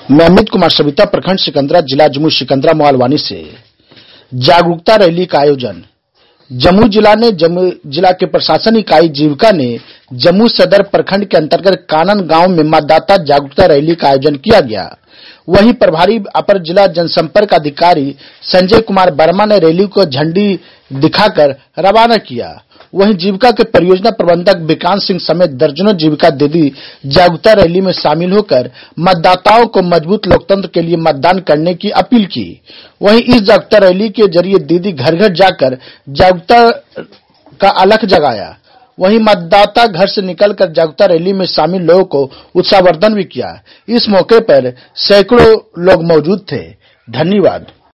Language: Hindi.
मैं अमित कुमार सविता, प्रखंड सिकंदरा, जिला जमुई सिकंदरा मोबाइलवाणी से। जागरूकता रैली का आयोजन जमुई जिला के प्रशासन इकाई जीविका ने जमुई सदर प्रखंड के अंतर्गत कानन गांव में मतदाता जागरूकता रैली का आयोजन किया गया। वहीं प्रभारी अपर जिला जनसंपर्क अधिकारी संजय कुमार वर्मा ने रैली को झंडी दिखाकर रवाना किया। वहीं जीविका के परियोजना प्रबंधक विकांत सिंह समेत दर्जनों जीविका दीदी जागरूकता रैली में शामिल होकर मतदाताओं को मजबूत लोकतंत्र के लिए मतदान करने की अपील की। वहीं इस जागरूकता रैली के जरिए दीदी घर घर जाकर जागरूकता का अलख जगाया। वहीं मतदाता घर से निकलकर जागरूकता रैली में शामिल लोगों को उत्साहवर्धन भी किया। इस मौके पर सैकड़ों लोग मौजूद थे। धन्यवाद।